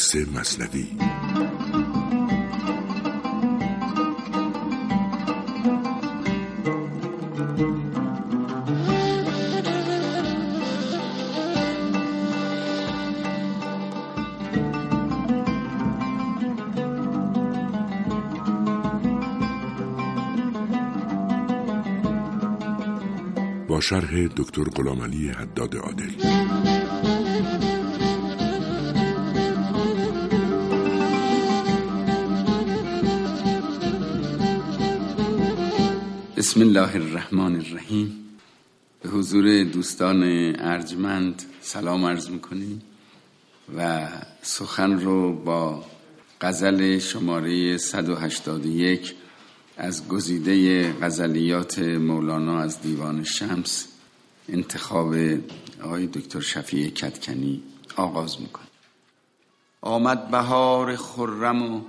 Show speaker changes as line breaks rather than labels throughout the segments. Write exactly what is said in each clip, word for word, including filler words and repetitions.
قصه مثنوی. با شرح دکتر غلامعلی حداد عادل.
بسم الله الرحمن الرحیم. به حضور دوستان ارجمند سلام عرض میکنیم و سخن رو با غزل شماره صد و هشتاد و یک از گزیده غزلیات مولانا از دیوان شمس انتخاب آقای دکتر شفیع کدکنی آغاز میکنیم. آمد بهار خرم و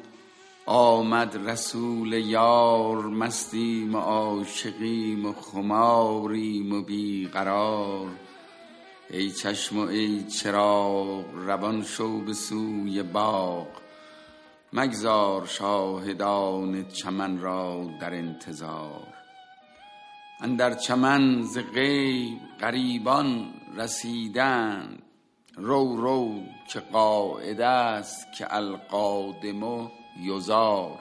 آمد رسول یار، مستیم و عاشقیم و خماریم و بیقرار. ای چشم و ای چراغ روان شو به سوی باغ، مگذار شاهدان چمن را در انتظار. اندر چمن ز غیب غریبان رسیدند، رو رو که قاعده است که القادم یزار.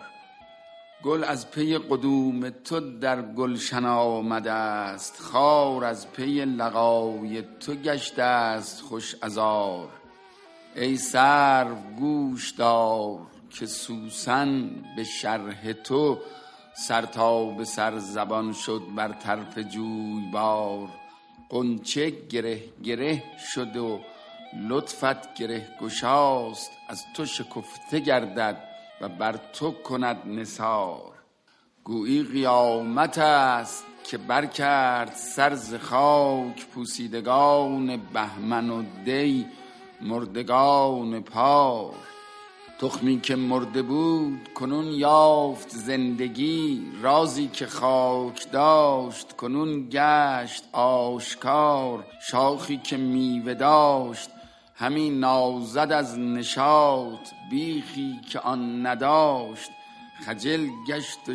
گل از پی قدوم تو در گلشن آمده است، خار از پی لقای تو گشته است خوش عذار. ای سرو گوش دار که سوسن به شرح تو سر تا به سر زبان شد بر طرف جویبار. غنچه گره گره شد و لطفت گره گشاست، از تو شکفته گردد و بر تو کند نثار. گویی قیامت است که برکرد سر ز خاک، پوسیدگان بهمن و دی مردگان پار. تخمی که مرده بود کنون یافت زندگی، رازی که خاک داشت کنون گشت آشکار. شاخی که میوه داشت همی نازد از نشاط، بیخی که آن نداشت خجل گشت و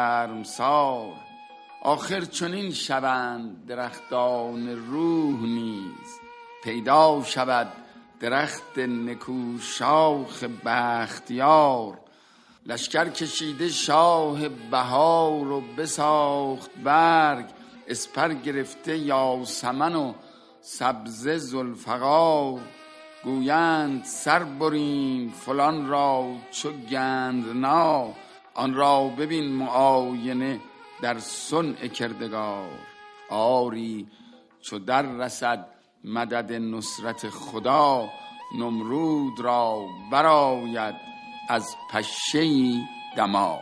شرمسار. آخر چنین شوند درختان روح نیز، پیدا شود درخت نکو شاخ بختیار. لشکر کشیده شاه بهار و بساخت برگ، اسپر گرفته یاسمن و سبزه ذوالفقار. گویند سر بریم فلان را چو گندنا، آن را ببین معاینه در صنع کردگار. آری چو در رسد مدد نصرت خدا، نمرود را برآید از پشه‌ای دمار.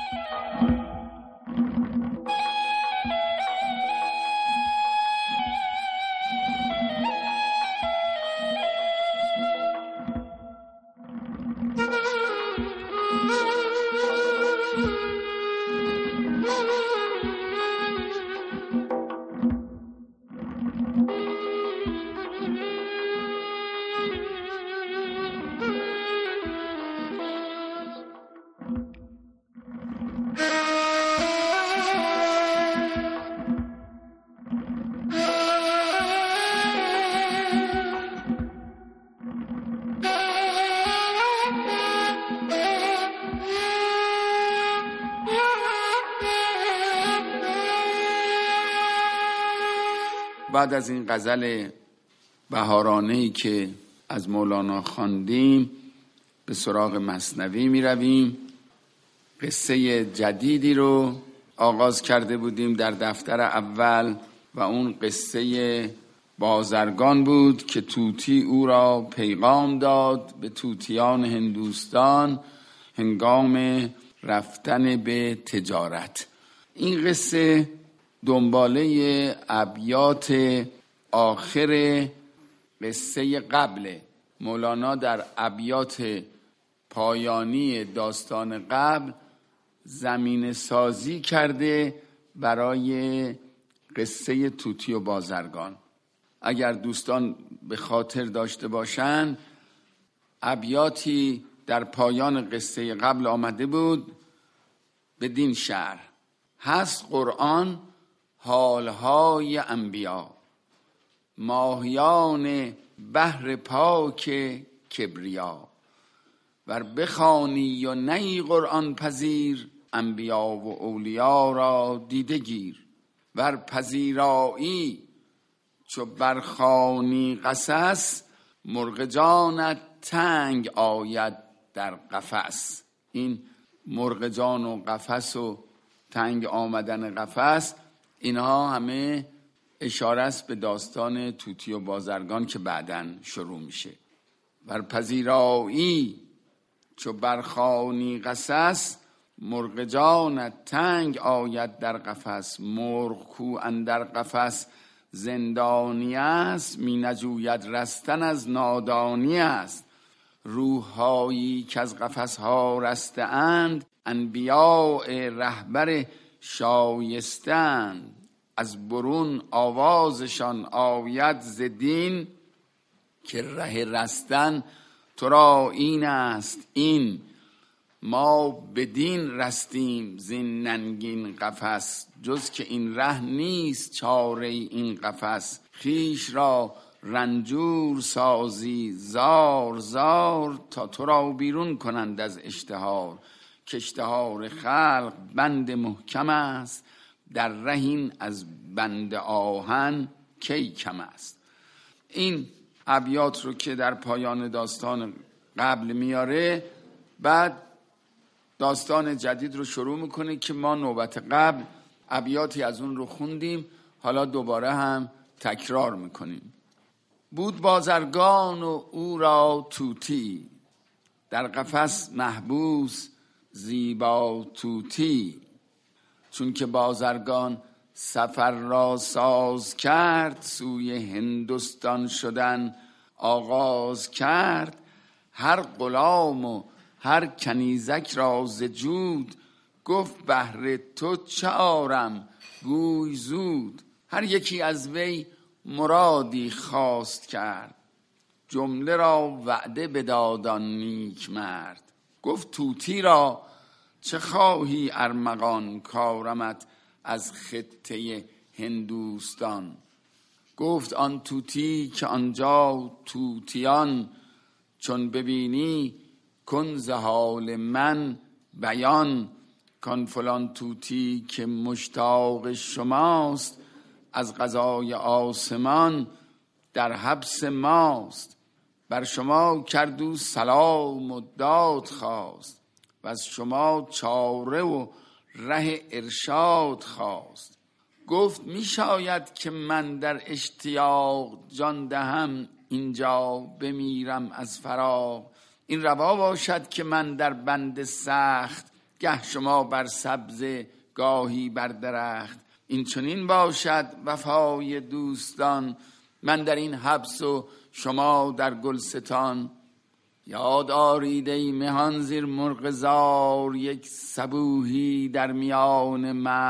بعد از این غزل بهارانه‌ای که از مولانا خواندیم به سراغ مثنوی می رویم. قصه جدیدی رو آغاز کرده بودیم در دفتر اول و اون قصه بازرگان بود که طوطی او را پیغام داد به طوطیان هندوستان هنگام رفتن به تجارت. این قصه دنباله ابیات آخر قصه قبل. مولانا در ابیات پایانی داستان قبل زمین سازی کرده برای قصه طوطی و بازرگان. اگر دوستان به خاطر داشته باشن ابیاتی در پایان قصه قبل آمده بود بدین شعر: هست قرآن حالهای انبیا، ماهیان بحر پاک کبریا. ور بخوانی و نی قرآن پذیر، انبیا و اولیا را دیده گیر. ور پذیرایی چو برخوانی قصص، مرغ جانت تنگ آید در قفس. این مرغ جان و قفس و تنگ آمدن قفس، اینها همه اشاره است به داستان طوطی و بازرگان که بعداً شروع میشه. ور پذیرایی چو برخوانی قصص، مرغ جانت تنگ آید در قفس. مرغ کو اندر قفس زندانی است، می نجوید رستن از نادانی است. روحهایی که از قفس ها رسته اند، انبیاء رهبر شایستند. از برون آوازشان آید ز دین، که ره رستن تو را این است این. ما بدین رستیم زین ننگین قفس، جز که این ره نیست چاره این قفس. خویش را رنجور سازی زار زار، تا تو را بیرون کنند از اشتهار. که اشتهار خلق بند محکم است، در رهین از بند آهن کی کم است. این ابیات رو که در پایان داستان قبل میاره، بعد داستان جدید رو شروع میکنه که ما نوبت قبل ابیاتی از اون رو خوندیم، حالا دوباره هم تکرار میکنیم. بود بازرگان و او را طوطی، در قفس محبوس زیبا طوطی. چون که بازرگان سفر را ساز کرد، سوی هندوستان شدن آغاز کرد. هر غلام و هر کنیزک را ز جود، گفت بهر تو چه آرم گوی زود. هر یکی از وی مرادی خواست کرد، جمله را وعده بداد آن نیک مرد. گفت طوطی را چه خواهی ارمغان، کارمت از خطه هندوستان. گفت آن طوطی که آنجا طوطیان، چون ببینی کن ز حال من بیان. کان فلان طوطی که مشتاق شماست، از قضای آسمان در حبس ماست. بر شما کردو سلام و داد خواست، و از شما چاره و ره ارشاد خواست. گفت می شاید که من در اشتیاق، جان دهم اینجا بمیرم از فراق. این روا باشد که من در بند سخت، گه شما بر سبزه گاهی بر درخت. این چنین باشد وفای دوستان، من در این حبس و شما در گلستان. یاد آرید ای مهان زیر مرغ زار، یک صبوحی در میان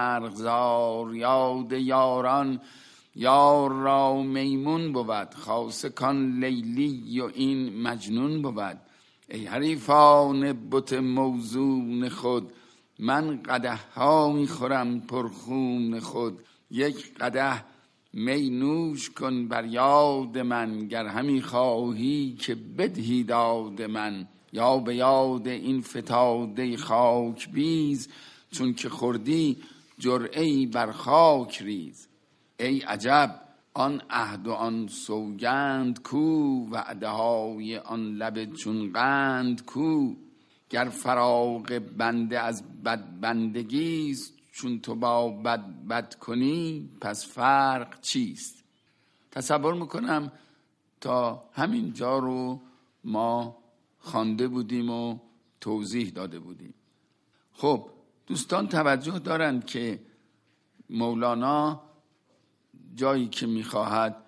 مرغزار. یاد یاران یار را میمون بود، خاصه کان لیلی و این مجنون بود. ای حریفان بت موزون خود، من قدح ها میخورم پرخون خود. یک قدح می نوش کن بر یاد من، گر همی خواهی که بدهی داد من. یا به یاد این فتاده خاک بیز، چون که خوردی جرعه‌ای بر خاک ریز. ای عجب آن عهد و آن سوگند کو، وعده های آن لب چون قند کو. گر فراق بنده از بد بندگیست، چون تو با بد بد کنی پس فرق چیست. تصور میکنم تا همین جا رو ما خوانده بودیم و توضیح داده بودیم. خب دوستان توجه دارند که مولانا جایی که میخواهد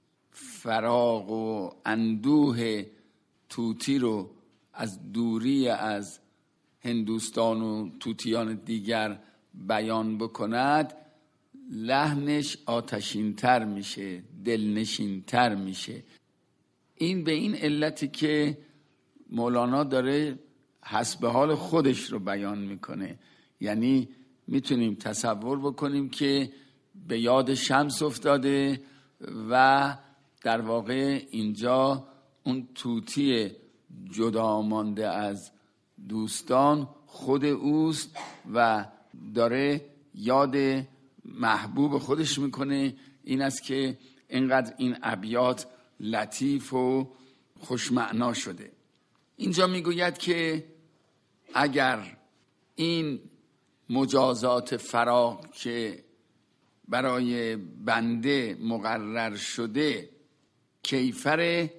فراق و اندوه طوطی رو از دوری از هندوستان و طوطیان دیگر بیان بکند، لحنش آتشین تر میشه، دلنشین تر میشه. این به این علتی که مولانا داره حسب حال خودش رو بیان میکنه. یعنی میتونیم تصور بکنیم که به یاد شمس افتاده و در واقع اینجا اون طوطی جدا مانده از دوستان خود اوست و داره یاد محبوب خودش میکنه. این است که اینقدر این ابیات لطیف و خوشمعنا شده. اینجا میگوید که اگر این مجازات فراق که برای بنده مقرر شده کیفر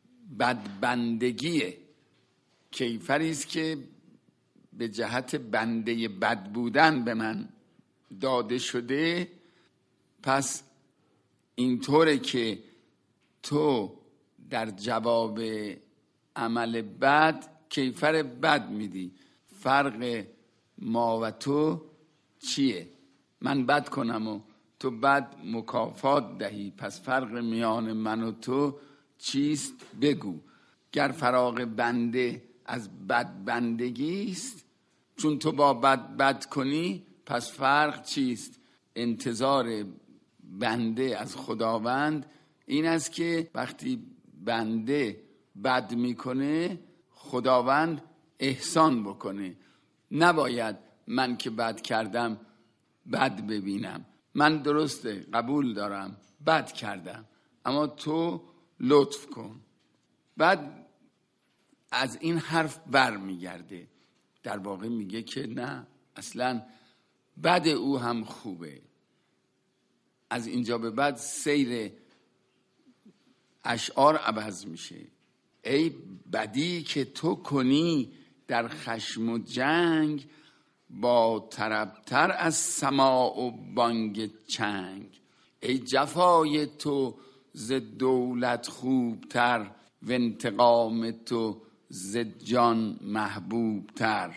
بدبندگیه، کیفری است که به جهت بنده بد بودن به من داده شده، پس اینطوره که تو در جواب عمل بد کیفر بد میدی. فرق ما و تو چیه؟ من بد کنم و تو بد مکافات دهی، پس فرق میان من و تو چیست بگو. گر فراق بنده از بد بندگی است، چون تو با بد بد کنی پس فرق چیست؟ انتظار بنده از خداوند این است که وقتی بنده بد میکنه خداوند احسان بکنه. نباید من که بد کردم بد ببینم. من درسته قبول دارم بد کردم، اما تو لطف کن. بعد از این حرف بر میگرده، در واقع میگه که نه، اصلا بد او هم خوبه. از اینجا به بعد سیر اشعار عوض میشه. ای بدی که تو کنی در خشم و جنگ، با طربتر از سماع و بانگ چنگ. ای جفای تو ز دولت خوبتر، و انتقام تو ز جان محبوبتر.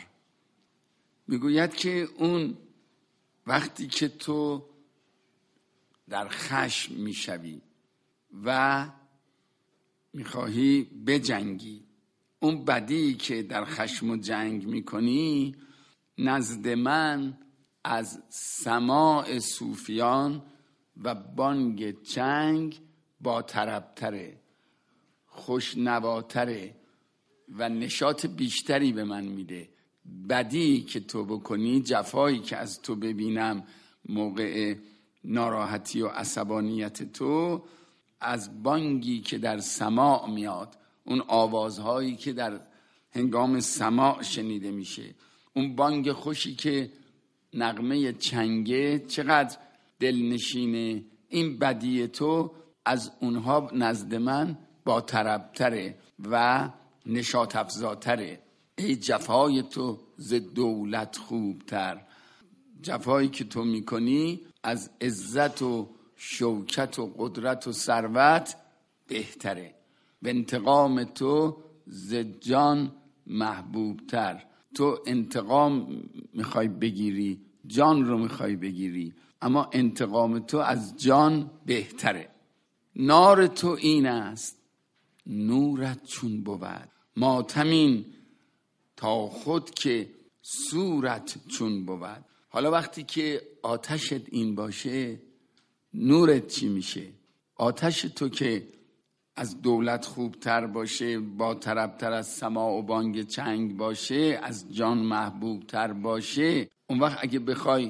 میگوید که اون وقتی که تو در خشم میشوی و میخواهی بجنگی، اون بدی که در خشم و جنگ میکنی نزد من از سماع صوفیان و بانگ چنگ با طربتره، خوشنواتره و نشاط بیشتری به من میده. بدی که تو بکنی، جفایی که از تو ببینم موقع ناراحتی و عصبانیت تو، از بانگی که در سماع میاد، اون آوازهایی که در هنگام سماع شنیده میشه، اون بانگ خوشی که نغمه چنگه، چقدر دلنشینه. این بدی تو از اونها نزد من با طربتره و نشاط افزاتره. ای جفای تو ز دولت خوبتر. جفایی که تو میکنی از عزت و شوکت و قدرت و ثروت بهتره. و انتقام تو ز جان محبوبتر. تو انتقام میخوای بگیری، جان رو میخوای بگیری، اما انتقام تو از جان بهتره. نار تو این است نورت چون بود، ماتمین تا خود که صورت چون بود. حالا وقتی که آتشت این باشه نورت چی میشه؟ آتش تو که از دولت خوبتر باشه، با طربتر از سماع و بانگ چنگ باشه، از جان محبوبتر باشه، اون وقت اگه بخوای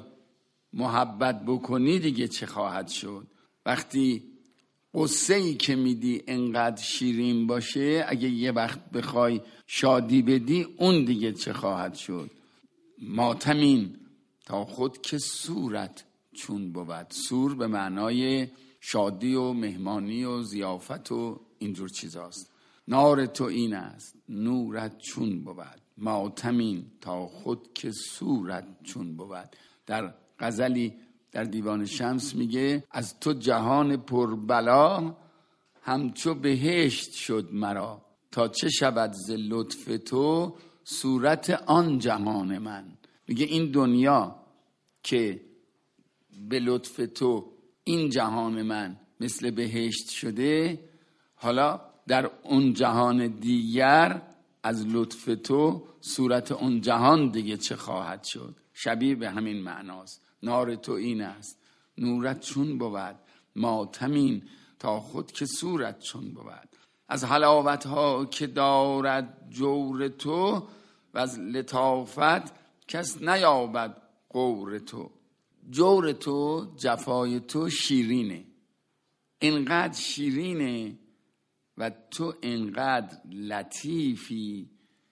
محبت بکنی دیگه چه خواهد شد؟ وقتی قصه‌ای که میدی انقدر شیرین باشه، اگه یه وقت بخوای شادی بدی اون دیگه چه خواهد شد؟ ماتمین تا خود که صورت چون بود. سور به معنای شادی و مهمانی و ضیافت و اینجور چیزاست. نار تو این است نورت چون بود، ماتمین تا خود که صورت چون بود. در غزلی در دیوان شمس میگه از تو جهان پربلا، همچو بهشت شد مرا. تا چه شود ز لطف تو صورت آن جهان من. میگه این دنیا که به لطف تو این جهان من مثل بهشت شده، حالا در اون جهان دیگر از لطف تو صورت اون جهان دیگه چه خواهد شد. شبیه به همین معناست. نار تو این است نورت چون بود ماتمین تا خود که صورت چون بود. از حلاوت ها که دارد جور تو و از لطافت کس نیابد غور تو. جور تو، جفای تو شیرینه، اینقدر شیرینه و تو اینقدر لطیفی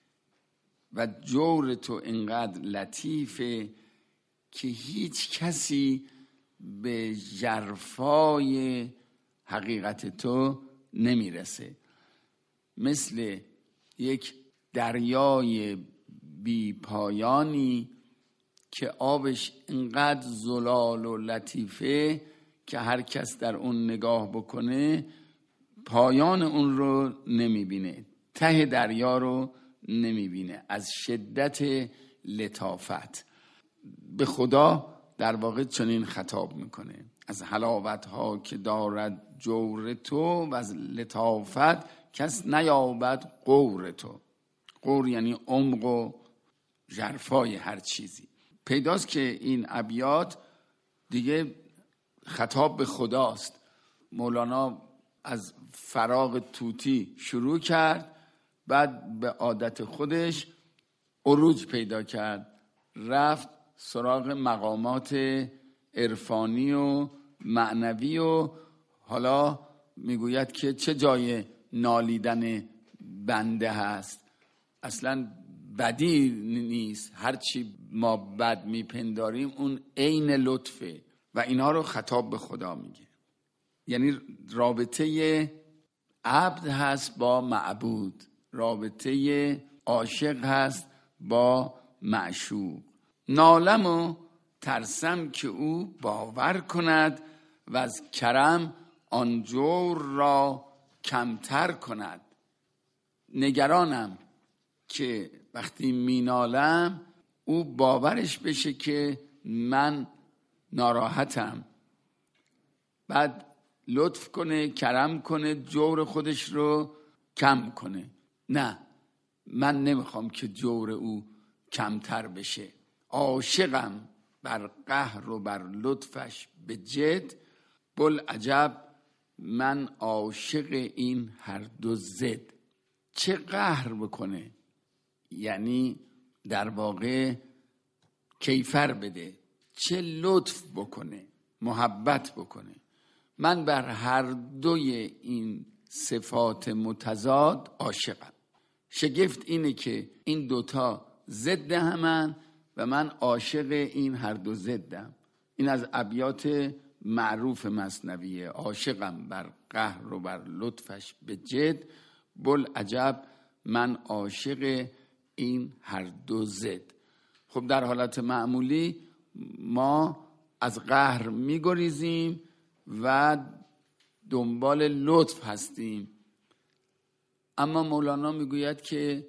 و جور تو اینقدر لطیفه که هیچ کسی به ژرفای حقیقت تو نمیرسه. مثل یک دریای بی پایانی که آبش اینقدر زلال و لطیفه که هر کس در اون نگاه بکنه پایان اون رو نمیبینه، ته دریا رو نمیبینه از شدت لطافت. به خدا در واقع چنین خطاب میکنه. از حلاوت ها که دارد جور تو و از لطافت کس نیابد غور تو. غور یعنی عمق و ژرفای هر چیزی. پیداست که این ابیات دیگه خطاب به خداست. مولانا از فراغ طوطی شروع کرد، بعد به عادت خودش عروج پیدا کرد، رفت سراغ مقامات عرفانی و معنوی و حالا میگوید که چه جای نالیدن بنده هست. اصلا بدی نیست، هرچی ما بد میپنداریم اون عین لطفه و اینا رو خطاب به خدا میگه. یعنی رابطه عبد هست با معبود، رابطه عاشق هست با معشوق. نالم و ترسم که او باور کند و از کرم آن جور را کمتر کند. نگرانم که وقتی مینالم او باورش بشه که من ناراحتم، بعد لطف کنه، کرم کنه، جور خودش رو کم کنه. نه، من نمیخوام که جور او کمتر بشه. عاشقم بر قهر و بر لطفش به جد، بل عجب من عاشق این هر دو زد. چه قهر بکنه، یعنی در واقع کیفر بده، چه لطف بکنه، محبت بکنه. من بر هر دوی این صفات متضاد عاشقم. شگفت اینه که این دوتا ضد همن و من عاشق این هر دو ضدم. این از ابیات معروف مثنویه. عاشقم بر قهر و بر لطفش به جد، بل عجب من عاشق این هر دو ضد. خب در حالت معمولی ما از قهر میگریزیم و دنبال لطف هستیم، اما مولانا میگوید که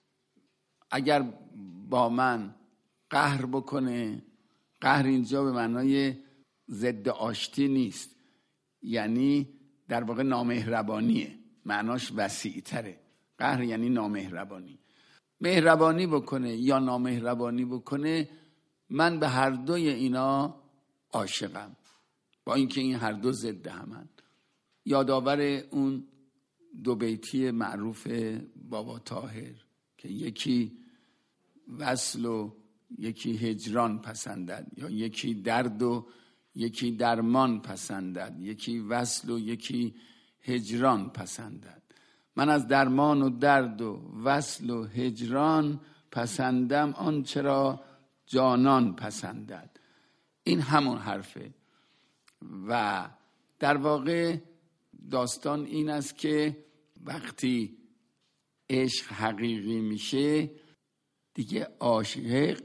اگر با من قهر بکنه، قهر اینجا به معنای ضد آشتی نیست، یعنی در واقع نامهربانیه، معناش وسیع تره. قهر یعنی نامهربانی. مهربانی بکنه یا نامهربانی بکنه، من به هر دوی اینا عاشقم، با اینکه این هر دو ضد همن. یادآور اون دو بیتی معروف بابا طاهر که یکی وصل و یکی هجران پسندد، یا یکی درد و یکی درمان پسندد، یکی وصل و یکی هجران پسندد. من از درمان و درد و وصل و هجران پسندم آنچه را جانان پسندد. این همون حرفه. و در واقع داستان این است که وقتی عشق حقیقی میشه دیگه عاشق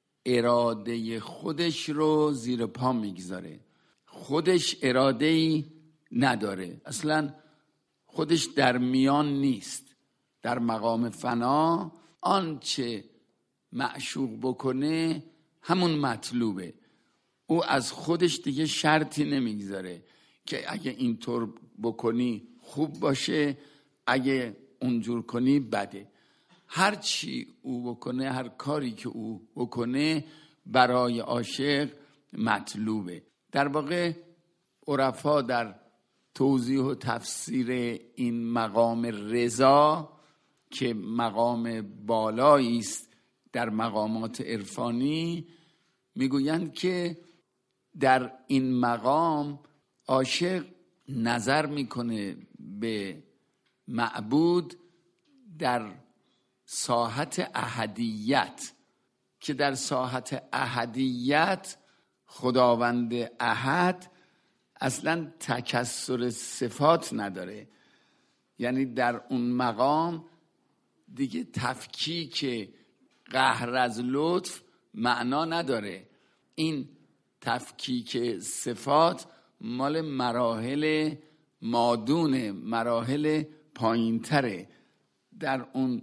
اراده خودش رو زیر پا میگذاره. خودش اراده‌ای نداره، اصلا خودش در میان نیست. در مقام فنا آنچه معشوق بکنه همون مطلوبه. او از خودش دیگه شرطی نمیگذاره که اگه اینطور بکنی خوب باشه، اگه اونجور کنی بده. هر چی او بکنه، هر کاری که او بکنه برای عاشق مطلوبه. در واقع عرفا در توضیح و تفسیر این مقام رضا که مقام بالایی است در مقامات عرفانی، میگویند که در این مقام عاشق نظر میکنه به معبود در ساحت احدیت، که در ساحت احدیت خداوند احد اصلا تکثر صفات نداره. یعنی در اون مقام دیگه تفکیک قهر از لطف معنا نداره. این تفکیک صفات مال مراحل مادون، مراحل پایینتره. در اون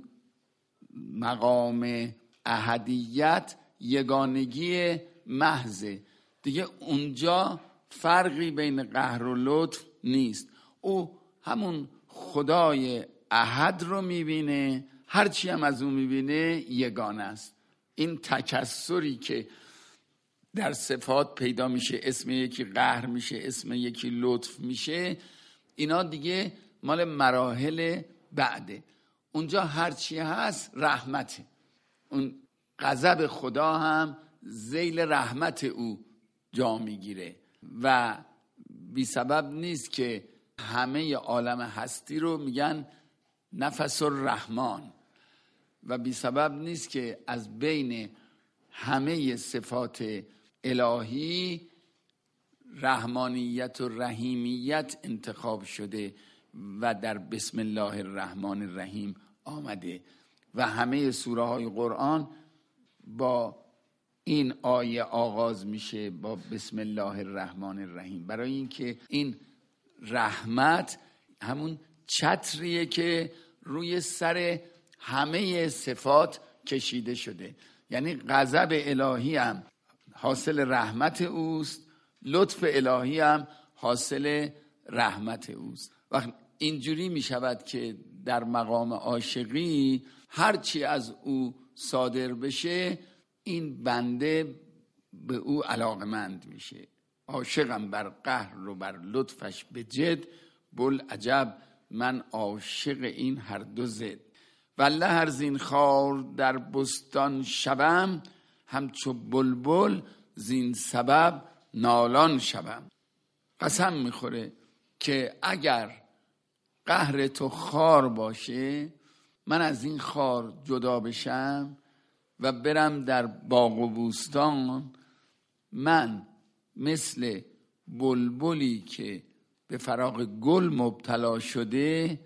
مقام احدیت یگانگی محضه، دیگه اونجا فرقی بین قهر و لطف نیست. او همون خدای احد رو میبینه، هرچی هم از اون میبینه یگانه است. این تکثری که در صفات پیدا میشه، اسم یکی قهر میشه، اسم یکی لطف میشه، اینا دیگه مال مراحل بعده. اونجا هرچی هست رحمته. اون غضب خدا هم ذیل رحمت او جا میگیره و بی سبب نیست که همه عالم هستی رو میگن نفس الرحمن و بی سبب نیست که از بین همه صفات الهی رحمانیت و رحیمیت انتخاب شده و در بسم الله الرحمن الرحیم آمده و همه سوره های قرآن با این آیه آغاز میشه، با بسم الله الرحمن الرحیم، برای اینکه این رحمت همون چتریه که روی سر همه صفات کشیده شده. یعنی غضب الهی هم حاصل رحمت اوست، لطف الهی هم حاصل رحمت اوست. وقت اینجوری می شود که در مقام عاشقی هرچی از او صادر بشه این بنده به او علاقمند میشه. عاشقم بر قهر و بر لطفش به جد، بل عجب من عاشق این هر دو زد. والله هر زین خار در بستان شوم، همچو بلبل زین سبب نالان شوم. قسم میخوره که اگر قهر تو خار باشه، من از این خار جدا بشم و برم در باغ و بوستان، من مثل بلبلی که به فراق گل مبتلا شده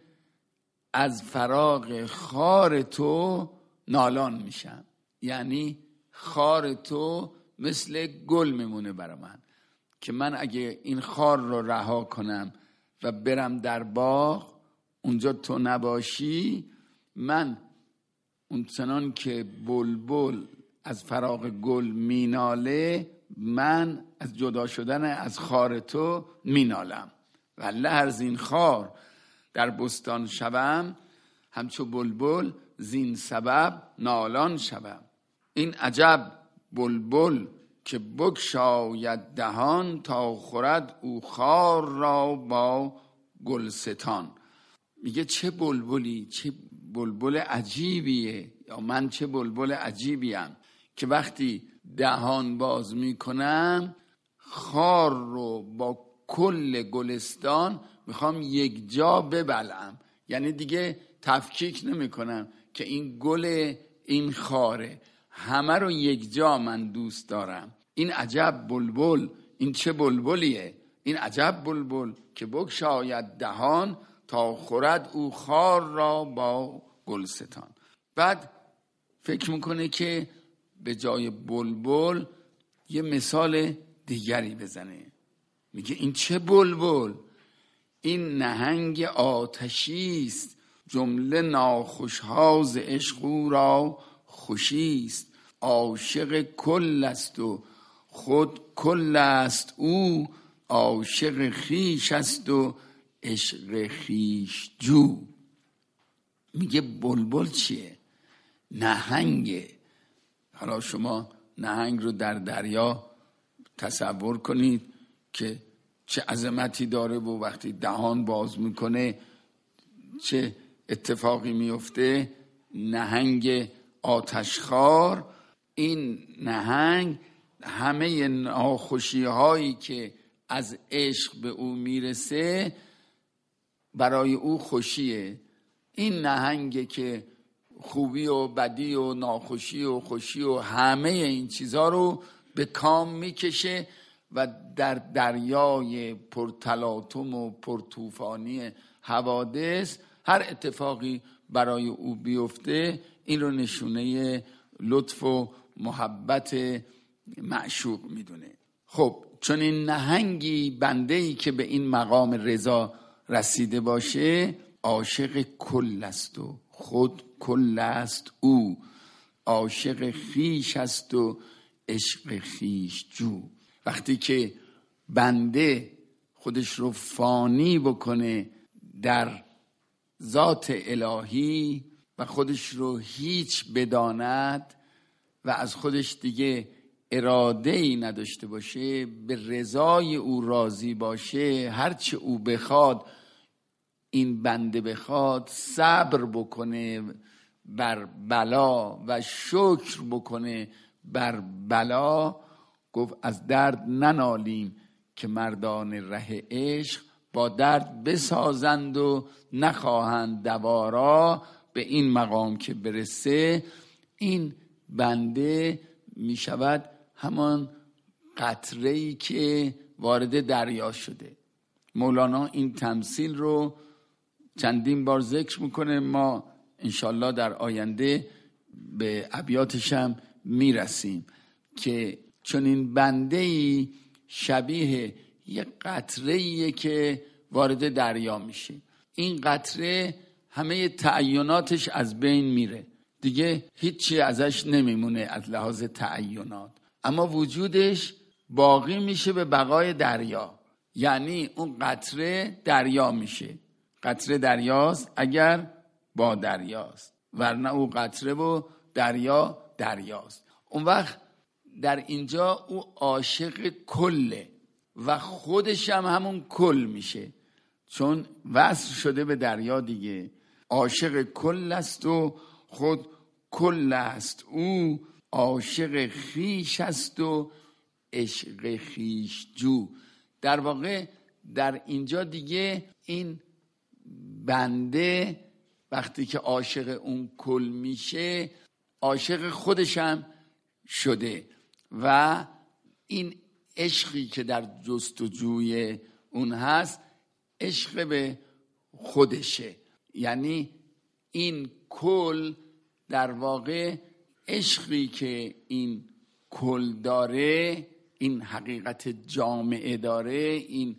از فراق خار تو نالان میشم. یعنی خار تو مثل گل میمونه برای من، که من اگه این خار رو رها کنم و برم در باغ، اونجا تو نباشی، من اون چنان که بلبل از فراق گل میناله، من از جدا شدن از خار تو مینالم. والله هر زین خار در بستان شوم، همچو بلبل زین سبب نالان شوم. این عجب بلبل که بگشاید دهان، تا خورد او خار را با گلستان. میگه چه بلبلی، چه بلبل عجیبیه، یا من چه بلبل عجیبیم که وقتی دهان باز میکنم خار رو با کل گلستان میخوام یک جا ببلعم. یعنی دیگه تفکیک نمی کنم که این گل این خاره، همه رو یک جا من دوست دارم. این عجب بلبل، این چه بلبلیه، این عجب بلبل که بگشاید دهان، تا خورد او خار را با گلستان. بعد فکر میکنه که به جای بلبل یه مثال دیگری بزنه. میگه این چه بلبل، این نهنگ آتشیست، جمله ناخوش‌ها ز عشق او را خوشیست. عاشق کل است و خود کل است او، عاشق خویش است و عشق خویش جو. میگه بلبل چیه؟ نهنگه. حالا شما نهنگ رو در دریا تصور کنید که چه عظمتی داره و وقتی دهان باز میکنه چه اتفاقی میفته. نهنگ آتشخوار، این نهنگ همه ناخوشی هایی که از عشق به او میرسه برای او خوشیه. این نهنگه که خوبی و بدی و ناخوشی و خوشی و همه این چیزها رو به کام میکشه و در دریای پرتلاطم و پرطوفانی حوادث هر اتفاقی برای او بیفته این رو نشونه لطف و محبت معشوق میدونه. خب چون این نهنگی بنده‌ای که به این مقام رضا رسیده باشه عاشق کل است و خود کل است او، عاشق خیش است و عشق خیش جو. وقتی که بنده خودش رو فانی بکنه در ذات الهی و خودش رو هیچ بداند و از خودش دیگه اراده ای نداشته باشه، به رضای او راضی باشه، هرچه او بخواد این بنده بخواد، صبر بکنه بر بلا و شکر بکنه بر بلا. گفت از درد ننالیم که مردان ره عشق با درد بسازند و نخواهند دوارا. به این مقام که برسه این بنده می شود همان قطره‌ای که وارد دریا شده. مولانا این تمثیل رو چندین بار ذکر میکنه، ما انشالله در آینده به ابیاتش هم میرسیم که چون این بنده‌ای شبیه یک قطره‌ایه که وارد دریا میشه. این قطره همه تعیناتش از بین میره، دیگه هیچی ازش نمیمونه از لحاظ تعینات، اما وجودش باقی میشه به بقای دریا. یعنی اون قطره دریا میشه. قطره دریاست اگر با دریاست، ورنه او قطره و دریا دریاست. اون وقت در اینجا او عاشق کله و خودش هم همون کل میشه، چون وصل شده به دریا دیگه. عاشق کل است و خود کل است او، عاشق خیش است و عشق خیش جو. در واقع در اینجا دیگه این بنده وقتی که عاشق اون کل میشه عاشق خودش هم شده و این عشقی که در جستجوی اون هست عشق به خودشه. یعنی این کل در واقع عشقی که این کل داره، این حقیقت جامعه داره، این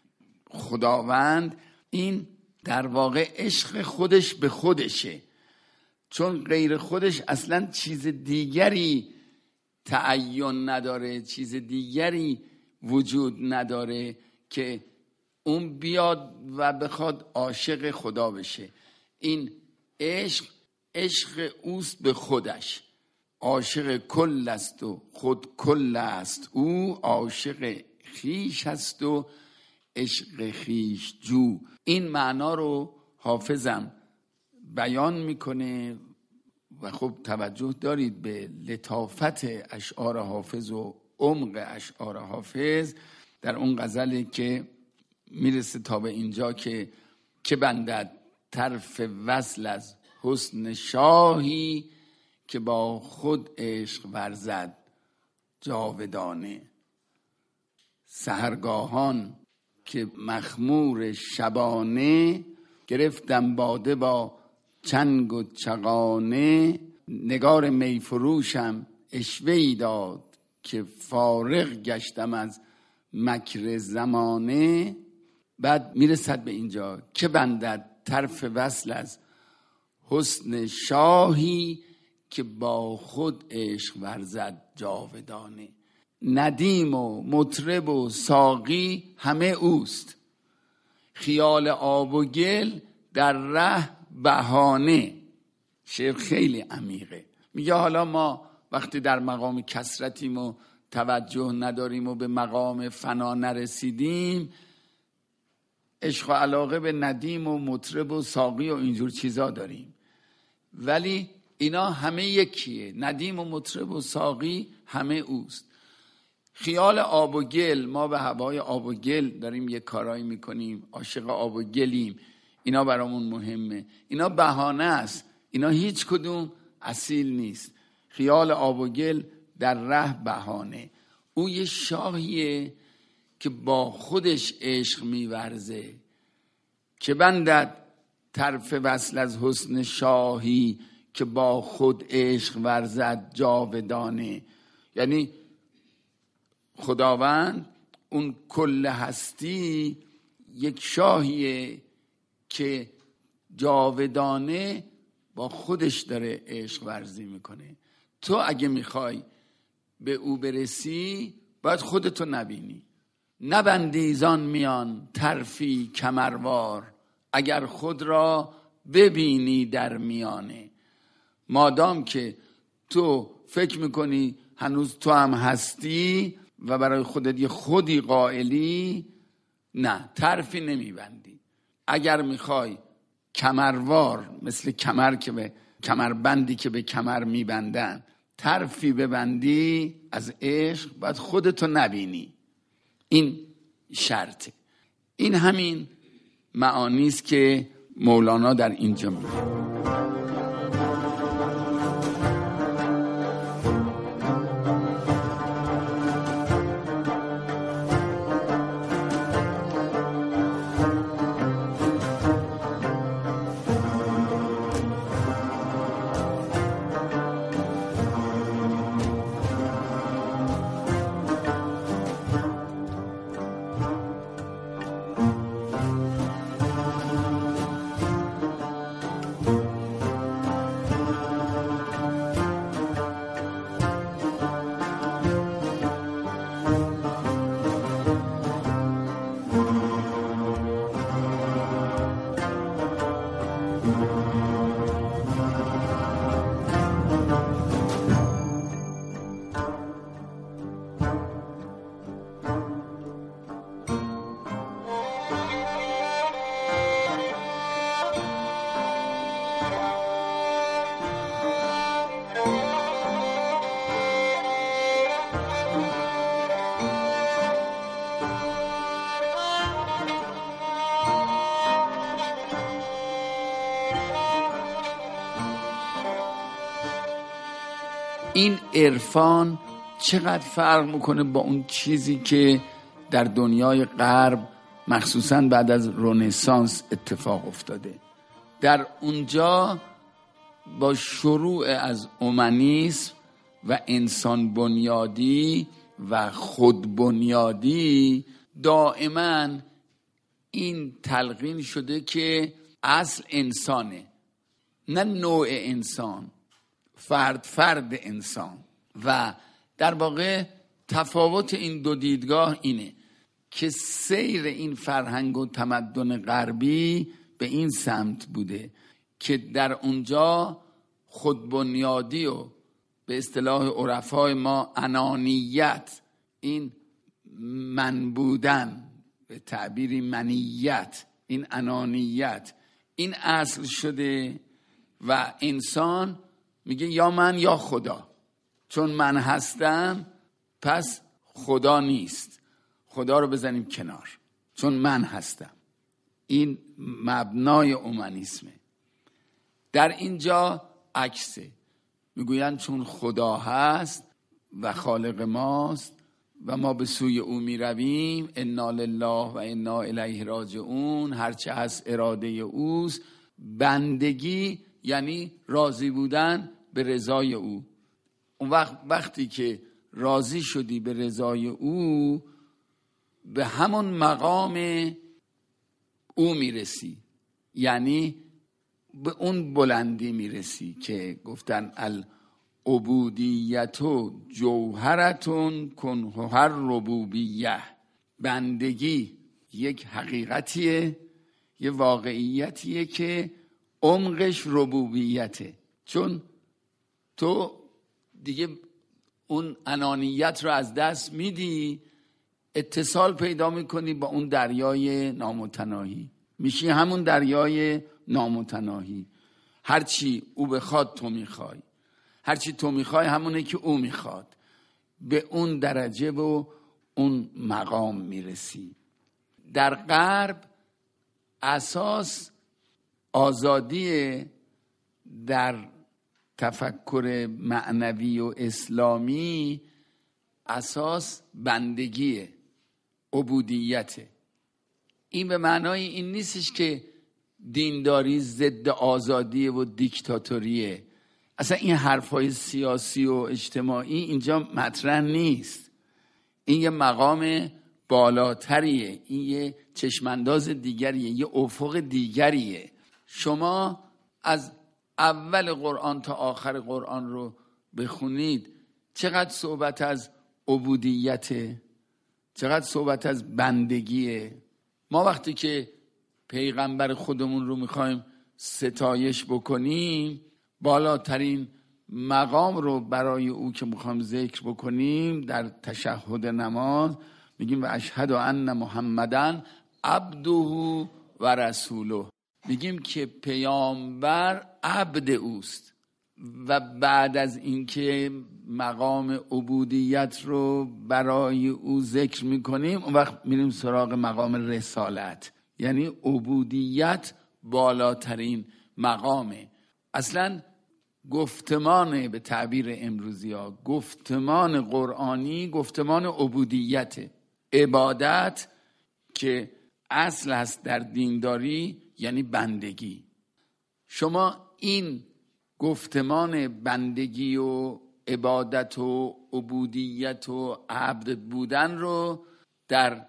خداوند، این در واقع عشق خودش به خودشه، چون غیر خودش اصلا چیز دیگری تعین نداره، چیز دیگری وجود نداره که اون بیاد و بخواد عاشق خدا بشه. این عشق عشق اوست به خودش. عاشق کل است و خود کل است او، عاشق خیش است و عشق خیش جو. این معنا رو حافظم بیان میکنه و خب توجه دارید به لطافت اشعار حافظ و عمق اشعار حافظ در اون غزلی که میرسه تا به اینجا که که بندد طرف وصل از حسن شاهی، که با خود عشق ورزد جاودانه. سحرگاهان که مخمور شبانه، گرفتم باده با چنگ و چغانه. نگار میفروشم اشوه‌ای داد، که فارغ گشتم از مکر زمانه. بعد میرسد به اینجا که بندد طرف وصل از حسن شاهی، که با خود عشق ورزد جاودانه. ندیم و مطرب و ساقی همه اوست، خیال آب و گل در ره بهانه. شعر خیلی عمیقه. میگه حالا ما وقتی در مقام کثرتیم و توجه نداریم و به مقام فنا نرسیدیم، عشق و علاقه به ندیم و مطرب و ساقی و اینجور چیزا داریم، ولی اینا همه یکیه. ندیم و مطرب و ساقی همه اوست. خیال آب و گل، ما به هوای آب و گل داریم یه کارایی میکنیم، عاشق آب و گلیم، اینا برامون مهمه. اینا بهانه است، اینا هیچ کدوم اصیل نیست. خیال آب و گل در ره بهانه. او یه شاهیه که با خودش عشق میورزه، که بندد طرف وصل از حسن شاهی، که با خود عشق ورزد جاودانه. یعنی خداوند اون کل هستی یک شاهیه که جاودانه با خودش داره عشق ورزی میکنه. تو اگه میخوای به او برسی باید خودتو نبینی. نبندیزان میان طرفی کمروار، اگر خود را ببینی در میانه. مادام که تو فکر میکنی هنوز تو هم هستی و برای خودت یه خودی قائلی، نه، طرفی نمیبندی. اگر میخوای کمروار، مثل کمر که به کمربندی که به کمر میبندن، طرفی ببندی از عشق، باید خودتو نبینی. این شرطه. این همین معانی است که مولانا در اینجا میگه. این عرفان چقدر فرق میکنه با اون چیزی که در دنیای غرب مخصوصاً بعد از رنسانس اتفاق افتاده. در اونجا با شروع از اومانیسم و انسان بنیادی و خود بنیادی دائما این تلقین شده که اصل انسانه، نه نوع انسان، فرد فرد انسان. و در واقع تفاوت این دو دیدگاه اینه که سیر این فرهنگ و تمدن غربی به این سمت بوده که در اونجا خودبنیادی و به اصطلاح عرفای ما انانیت، این من بودن، به تعبیری منیت، این انانیت، این اصل شده و انسان میگه یا من یا خدا. چون من هستم پس خدا نیست، خدا رو بزنیم کنار چون من هستم. این مبنای اومانیسمه. در اینجا عکسه، میگویند چون خدا هست و خالق ماست و ما به سوی او میرویم، انا لله و انا الیه راجعون، هرچه هست اراده اوست. بندگی یعنی راضی بودن به رضای او. اون وقت وقتی که راضی شدی به رضای او، به همون مقام او میرسی، یعنی به اون بلندی میرسی که گفتن العبودیتو جوهرتون کنهر ربوبیه. بندگی یک حقیقتیه، یه واقعیتیه که عمقش ربوبیته. چون تو دیگه اون انانیت رو از دست میدی، اتصال پیدا میکنی با اون دریای نامتناهی، میشی همون دریای نامتناهی. هرچی او بخواد تو میخوای، هرچی تو میخوای همونه که او میخواد. به اون درجه و اون مقام میرسی. در غرب اساس آزادی، در تفکر معنوی و اسلامی اساس بندگیه، عبودیته. این به معنای این نیستش که دینداری ضد آزادیه و دیکتاتوریه. اصلا این حرفای سیاسی و اجتماعی اینجا مطرح نیست. این یه مقام بالاتریه، این یه چشمانداز دیگریه، یه افق دیگریه. شما از اول قرآن تا آخر قرآن رو بخونید، چقدر صحبت از عبودیته، چقدر صحبت از بندگیه. ما وقتی که پیغمبر خودمون رو میخوایم ستایش بکنیم، بالاترین مقام رو برای او که میخوایم ذکر بکنیم در تشهد نماز میگیم و اشهد ان محمدن عبده و رسوله. میگیم که پیامبر عبد اوست و بعد از اینکه مقام عبودیت رو برای او ذکر میکنیم، اون وقت میریم سراغ مقام رسالت. یعنی عبودیت بالاترین مقامه. اصلا گفتمان، به تعبیر امروزی ها، گفتمان قرآنی گفتمان عبودیته. عبادت که اصل هست در دینداری یعنی بندگی. شما این گفتمان بندگی و عبادت و عبودیت و عبد بودن رو در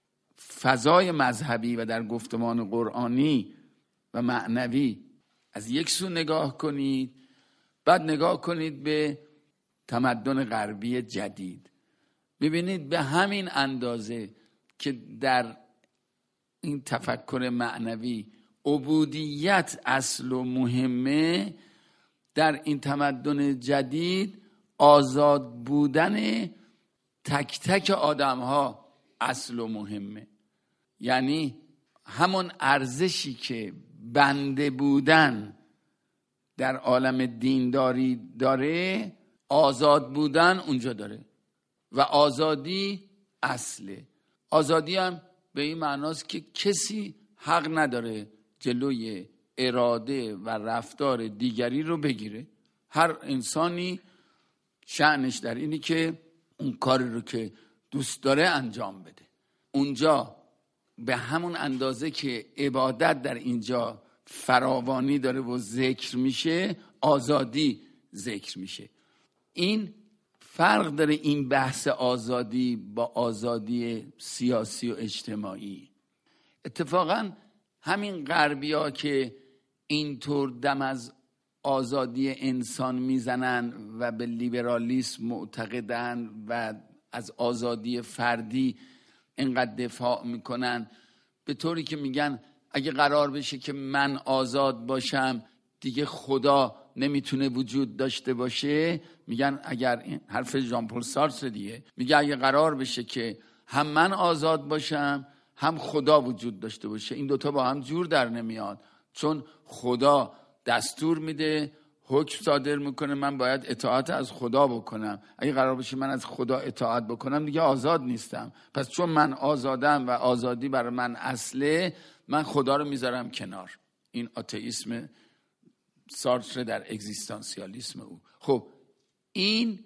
فضای مذهبی و در گفتمان قرآنی و معنوی از یک سو نگاه کنید، بعد نگاه کنید به تمدن غربی جدید، ببینید به همین اندازه که در این تفکر معنوی عبودیت اصل و مهمه، در این تمدن جدید آزاد بودن تک تک آدم ها اصل و مهمه. یعنی همون ارزشی که بنده بودن در عالم دینداری داره، آزاد بودن اونجا داره و آزادی اصله. آزادی هم به این معناست که کسی حق نداره جلوی اراده و رفتار دیگری رو بگیره. هر انسانی شأنش در اینی که اون کاری رو که دوست داره انجام بده. اونجا به همون اندازه که عبادت در اینجا فراوانی داره و ذکر میشه، آزادی ذکر میشه. این فرق داره این بحث آزادی با آزادی سیاسی و اجتماعی. اتفاقا همین غربی‌ها که اینطور دم از آزادی انسان میزنن و به لیبرالیسم معتقدن و از آزادی فردی اینقدر دفاع میکنن، به طوری که میگن اگه قرار بشه که من آزاد باشم دیگه خدا نمیتونه وجود داشته باشه. میگن اگر این حرف ژان پل سارتر دیگه، میگه اگه قرار بشه که هم من آزاد باشم هم خدا وجود داشته باشه، این دوتا با هم جور در نمیاد. چون خدا دستور میده، حکم صادر میکنه، من باید اطاعت از خدا بکنم. اگه قرار باشه من از خدا اطاعت بکنم دیگه آزاد نیستم. پس چون من آزادم و آزادی برای من اصله، من خدا رو میذارم کنار. این آتئیسم سارتر در اگزیستانسیالیسم او. خب این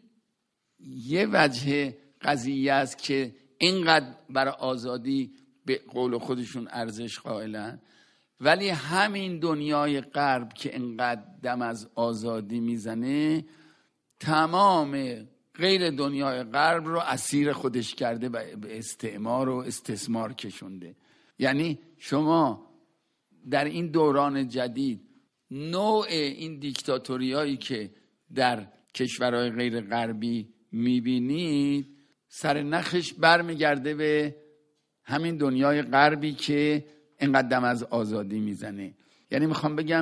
یه وجه قضیه است که اینقدر برای آزادی به قول خودشون ارزش قائلن، ولی همین دنیای غرب که اینقدر دم از آزادی میزنه، تمام غیر دنیای غرب رو اسیر خودش کرده و به استعمار و استثمار کشونده. یعنی شما در این دوران جدید نوع این دیکتاتوریایی که در کشورهای غیر غربی میبینید سر نخش برمیگرده به همین دنیای غربی که اینقدر دم از آزادی میزنه. یعنی میخوام بگم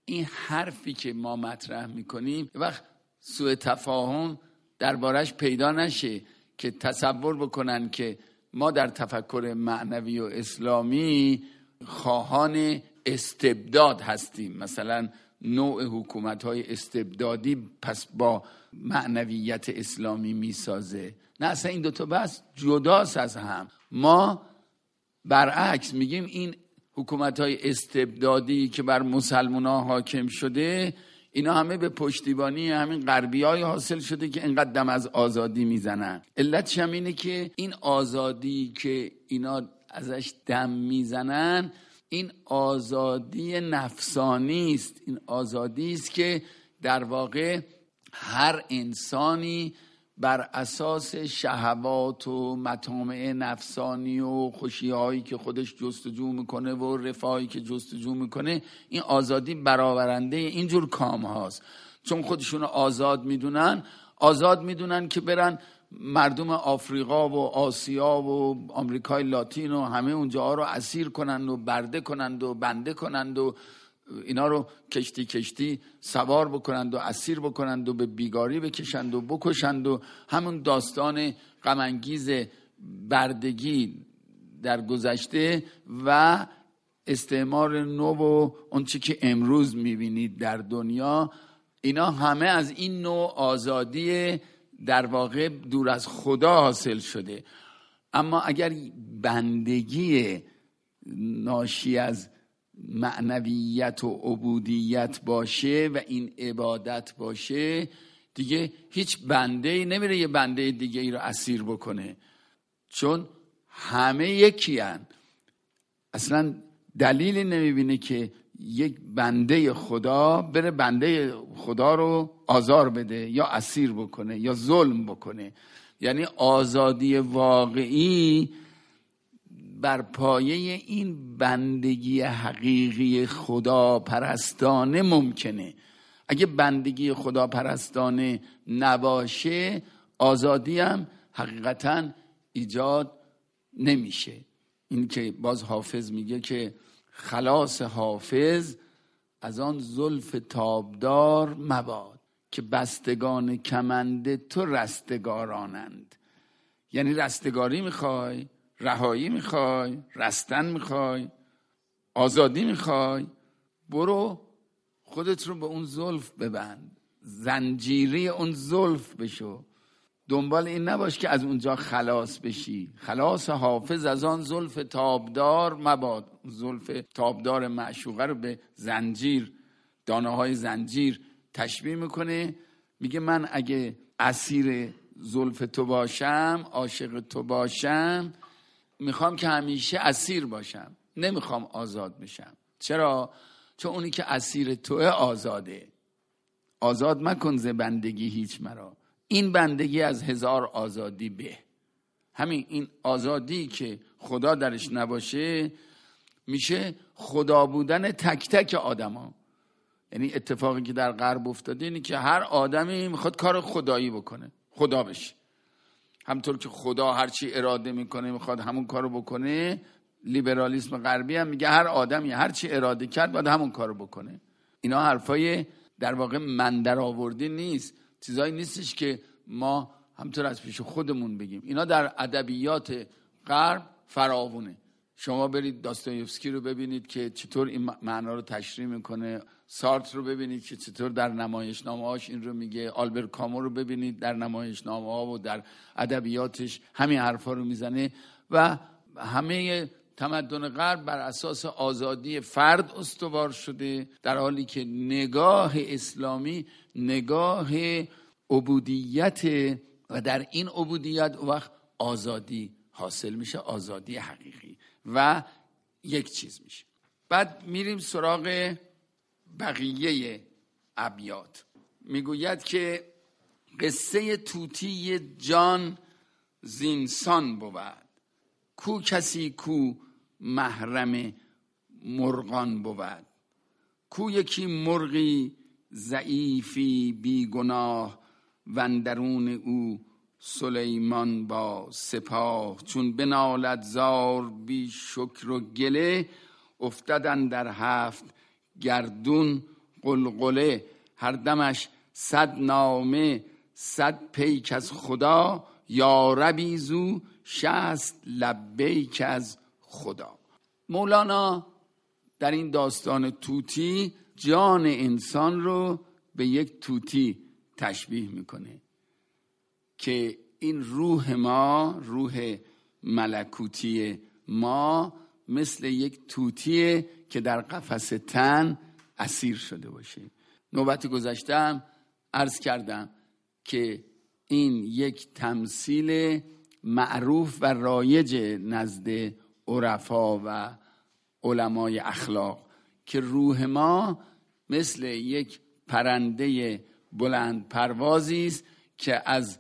این حرفی که ما مطرح میکنیم وقت سوء تفاهم دربارش پیدا نشه که تصور بکنن که ما در تفکر معنوی و اسلامی خواهان استبداد هستیم، مثلا نوع حکومت‌های استبدادی پس با معنویت اسلامی میسازه. نه، اصلا این دوتا بحث جداست از هم. ما برعکس میگیم این حکومت‌های استبدادی که بر مسلمان‌ها حاکم شده، اینا همه به پشتیبانی همین غربی‌های حاصل شده که اینقدر دم از آزادی میزنن. علتش هم اینه که این آزادی که اینا ازش دم میزنن این آزادی نفسانی است، این آزادی است که در واقع هر انسانی بر اساس شهوات و مطامع نفسانی و خوشی‌هایی که خودش جستجو میکنه و رفاهی که جستجو میکنه، این آزادی برآورنده اینجور کام هاست. چون خودشون آزاد میدونن، آزاد میدونن که برن مردم آفریقا و آسیا و آمریکای لاتین و همه اونجا رو اسیر کنند و برده کنند و بنده کنند و اینا رو کشتی کشتی سوار بکنند و اسیر بکنند و به بیگاری بکشند و بکشند و همون داستان غم انگیز بردگی در گذشته و استعمار نو و اون چی که امروز میبینید در دنیا، اینا همه از این نوع آزادی در واقع دور از خدا حاصل شده. اما اگر بندگی ناشی از معنویت و عبودیت باشه و این عبادت باشه، دیگه هیچ بنده‌ای نمیره یه بنده دیگه ای رو اسیر بکنه، چون همه یکی هن. اصلا دلیلی نمیبینه که یک بنده خدا بره بنده خدا رو آزار بده یا اسیر بکنه یا ظلم بکنه. یعنی آزادی واقعی بر پایه این بندگی حقیقی خدا پرستانه ممکنه. اگه بندگی خدا پرستانه نباشه، آزادی هم حقیقتا ایجاد نمیشه. این که باز حافظ میگه که خلاص حافظ از آن زلف تابدار مباد، که بستگان کمند تو رستگارانند. یعنی رستگاری میخوای، رهایی میخوای، رستن میخوای، آزادی میخوای، برو خودت رو به اون زلف ببند، زنجیری اون زلف بشو، دنبال این نباش که از اونجا خلاص بشی. خلاص حافظ از آن زلف تابدار مباد. زلف تابدار معشوقه رو به زنجیر، دانه های زنجیر تشبیه میکنه. میگه من اگه اسیر زلف تو باشم، عاشق تو باشم، میخوام که همیشه اسیر باشم، نمیخوام آزاد بشم. چرا؟ چون اونی که اسیر توه آزاده. آزاد مکن ز بندگی هیچ مرا، این بندگی از هزار آزادی به. همین این آزادی که خدا درش نباشه میشه خدا بودن تک تک آدم ها. یعنی اتفاقی که در غرب افتاده اینه که هر آدمی میخواد کار خدایی بکنه، خدا بشه. همطور که خدا هرچی اراده میکنه میخواد همون کارو بکنه، لیبرالیسم غربی هم میگه هر آدمی هرچی اراده کرد باید همون کارو بکنه. اینا حرفای در واقع من در آوردی نیست، چیزایی نیستش که ما همطور از پیش خودمون بگیم. اینا در ادبیات غرب فراوونه. شما برید داستایوفسکی رو ببینید که چطور این معنا رو تشریح میکنه، سارتر رو ببینید که چطور در نمایشنامه‌هاش این رو میگه، آلبر کامو رو ببینید در نمایشنامه‌ها و در ادبیاتش همین حرفا رو میزنه. و همه تمدن غرب بر اساس آزادی فرد استوار شده، در حالی که نگاه اسلامی نگاه عبودیت و در این عبودیت وقت آزادی حاصل میشه، آزادی حقیقی و یک چیز میشه. بعد میریم سراغ بقیه ابیات. میگوید که قصه طوطی جان زینسان بود، کو کسی کو محرم مرغان بود. کو یکی مرغی ضعیفی بی گناه، و اندرون او سلیمان با سپاه. چون بنالد زار بی شکر و گله، افتدن در هفت گردون قلقله، هر دمش صد نامه صد پیک از خدا، یا ربی زو شصت لبیک از خدا. مولانا در این داستان طوطی جان انسان رو به یک طوطی تشبیه میکنه که این روح ما، روح ملکوتی ما مثل یک طوطیه که در قفس تن اسیر شده باشه. نوبت گذشتم عرض کردم که این یک تمثیل معروف و رایج نزد عرفا و علمای اخلاق که روح ما مثل یک پرنده بلند پروازی است که از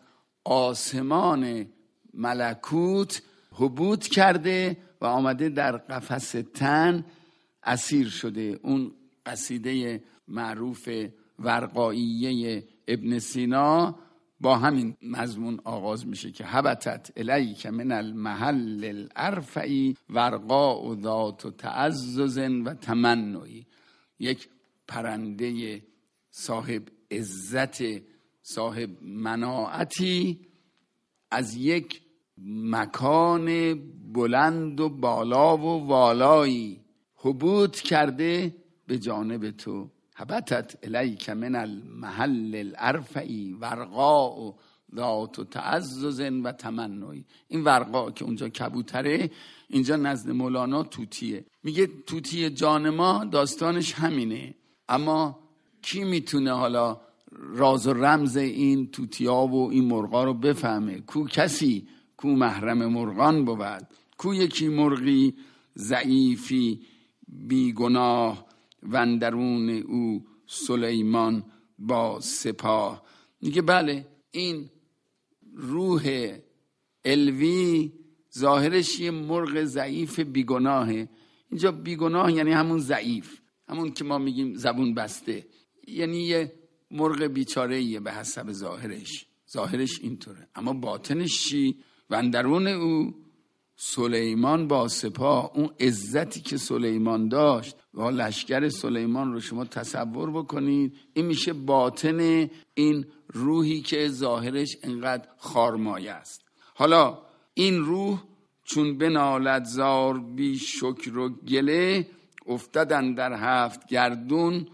آسمان ملکوت هبوط کرده و آمده در قفس تن اسیر شده. اون قصیده معروف ورقائیه ابن سینا با همین مضمون آغاز میشه که هبتت الیک من المحل الارفعی ورقاء ذات تعزز و تمنعی. یک پرنده صاحب عزت، صاحب مناعتی از یک مکان بلند و بالا و والایی هبوط کرده به جانب تو. هبتت الیک من المحل الارفعی ورقاء ذات تعزز و تمنعی. این ورقاء که اونجا کبوتره، اینجا نزد مولانا طوطیه. میگه طوطی جان ما داستانش همینه، اما کی میتونه حالا راز و رمز این طوطی‌ها و این مرغا رو بفهمه؟ کو کسی کو محرم مرغان بود، کو یکی مرغی ضعیفی بی گناه و اندرون او سلیمان با سپاه. میگه بله این روح الوی ظاهرش یه مرغ ضعیف بیگناهه. اینجا بیگناه یعنی همون ضعیف، همون که ما میگیم زبون بسته، یعنی یه مرغ بیچاره‌ایه به حسب ظاهرش. ظاهرش اینطوره، اما باطنش چی؟ و اندرون او سلیمان با سپاه. اون عزتی که سلیمان داشت و لشکر سلیمان رو شما تصور بکنید، این میشه باطن این روحی که ظاهرش انقدر خارمایه است. حالا این روح چون بنالد زار بی شکر و گله، افتادن در هفت گردون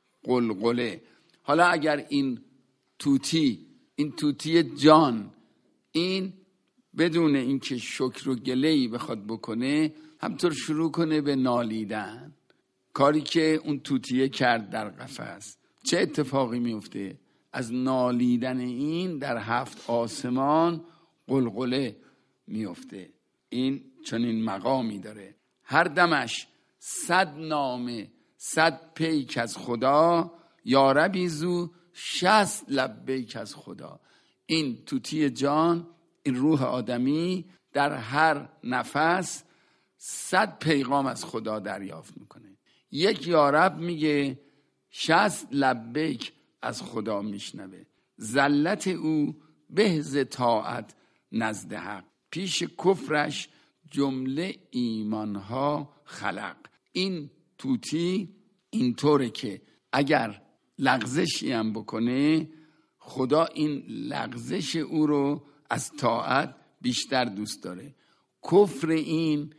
قلقله. حالا اگر این طوطی، این طوطی جان، این بدون اینکه شکر و گله‌ای بخواد بکنه، همطور شروع کنه به نالیدن، کاری که اون طوطیه کرد در قفس، چه اتفاقی میفته؟ از نالیدن این در هفت آسمان قلقله میفته. این چنین مقامی داره. هر دمش صد نامه صد پیک از خدا، یا ربی زو شصت لبیک از خدا. این طوطی جان، این روح آدمی در هر نفس صد پیغام از خدا دریافت میکنه. یک یا رب میگه، شصت لبیک از خدا میشنوه. زلت او به ز طاعت نزد حق، پیش کفرش جمله ایمانها خلق. این طوطی اینطوره که اگر لغزشی هم بکنه، خدا این لغزش او رو از طاعت بیشتر دوست داره. کفر این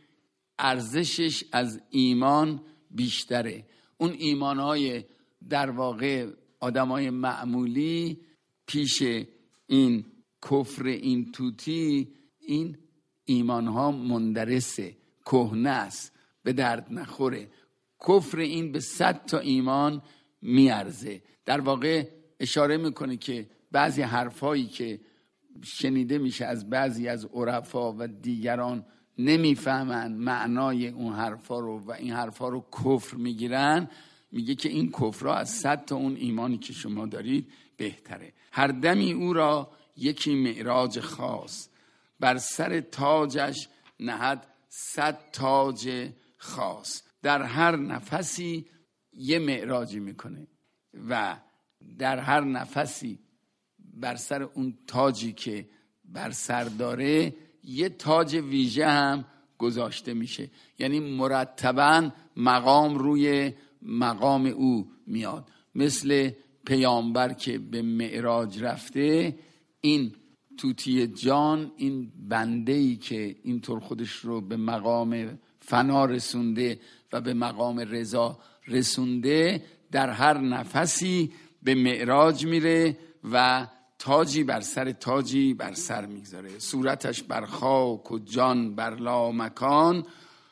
ارزشش از ایمان بیشتره. اون ایمانهای در واقع آدمای معمولی پیش این کفر این طوطی، این ایمانها مندرسه، کهنه است، به درد نخوره. کفر این به صد تا ایمان میارزه. در واقع اشاره میکنه که بعضی حرفایی که شنیده میشه از بعضی از عرفا و دیگران نمیفهمن معنای اون حرفا رو و این حرفا رو کفر میگیرن، میگه که این کفر از صد تا اون ایمانی که شما دارید بهتره. هر دمی او را یکی معراج خاص، بر سر تاجش نهد صد تاج خاص. در هر نفسی یه معراجی میکنه و در هر نفسی بر سر اون تاجی که بر سر داره یه تاج ویژه هم گذاشته میشه. یعنی مرتباً مقام روی مقام او میاد. مثل پیامبر که به معراج رفته، این طوطی جان، این بنده‌ای که اینطور خودش رو به مقام فنا رسونده و به مقام رضا رسونده، در هر نفسی به معراج میره و تاجی بر سر تاجی بر سر میگذاره. صورتش بر خاک و جان بر لامکان،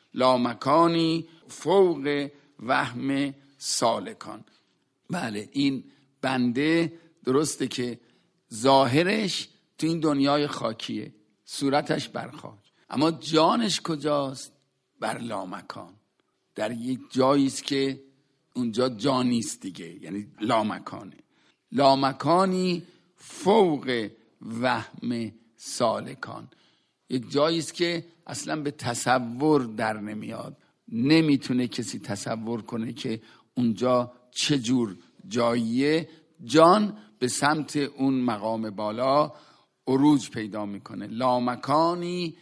لامکانی فوق وهم سالکان. بله، این بنده درسته که ظاهرش تو این دنیای خاکیه، صورتش بر خاک، اما جانش کجاست؟ بر لامکان، در یک جاییست که اونجا جا نیست دیگه، یعنی لامکانه. لامکانی فوق وهم سالکان، یک جاییست که اصلا به تصور در نمیاد، نمیتونه کسی تصور کنه که اونجا چه جور جاییه. جان به سمت اون مقام بالا عروج پیدا میکنه. لامکانی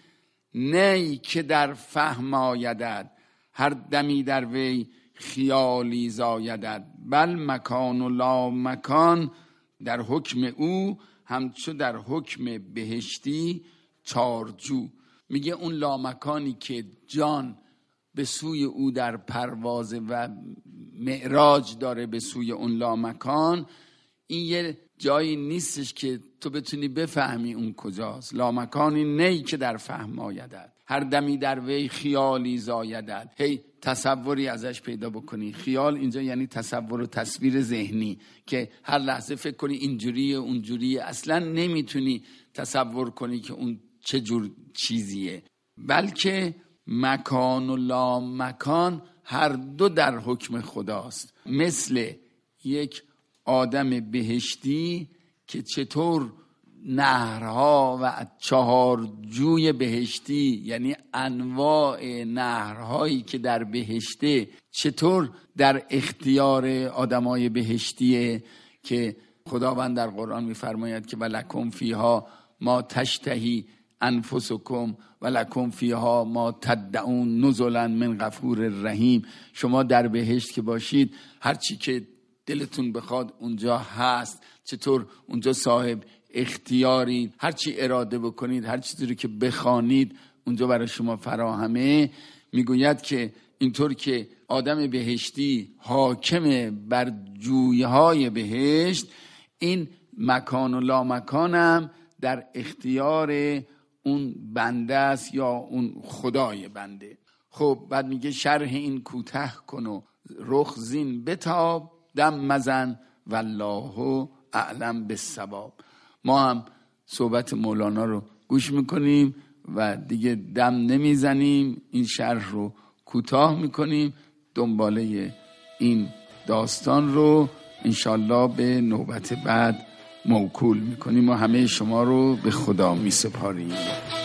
نی که در فهم آیدد، هر دمی در وی خیالی زایدد. بل مکان و لامکان در حکم او، همچو در حکم بهشتی چارجو. میگه اون لامکانی که جان به سوی او در پرواز و معراج داره به سوی اون لامکان، این یه جایی نیستش که تو بتونی بفهمی اون کجاست. لامکانی نی که در فهم آیدد، هر دمی در وی خیالی زایدد. هی تصوری ازش پیدا بکنی. خیال اینجا یعنی تصور و تصویر ذهنی، که هر لحظه فکر کنی اینجوریه اونجوریه، اصلا نمیتونی تصور کنی که اون چه جور چیزیه. بلکه مکان و لامکان هر دو در حکم خداست. مثل یک آدم بهشتی که چطور نهرها و چهار جوی بهشتی، یعنی انواع نهرهایی که در بهشته، چطور در اختیار آدمای بهشتیه که خداوند در قرآن میفرماید که ولکم فیها ما تشتهی انفسکم ولکم فیها ما تدعون نزلا من غفور رحیم. شما در بهشت که باشید، هر چی که دلتون بخواد اونجا هست. چطور اونجا صاحب اختیاری، هر چی اراده بکنید، هر چیزی که بخوانید اونجا برای شما فراهمه. میگوید که اینطور که آدم بهشتی حاکم بر جویهای بهشت، این مکان و لامکانم در اختیار اون بنده است یا اون خدای بنده. خب بعد میگه شرح این کوته کن و رخ زین بتاب، دم مزن والله اعلم بالصواب. ما هم صحبت مولانا رو گوش میکنیم و دیگه دم نمیزنیم، این شرح رو کوتاه میکنیم. دنباله این داستان رو انشالله به نوبت بعد موکول میکنیم و همه شما رو به خدا میسپاریم.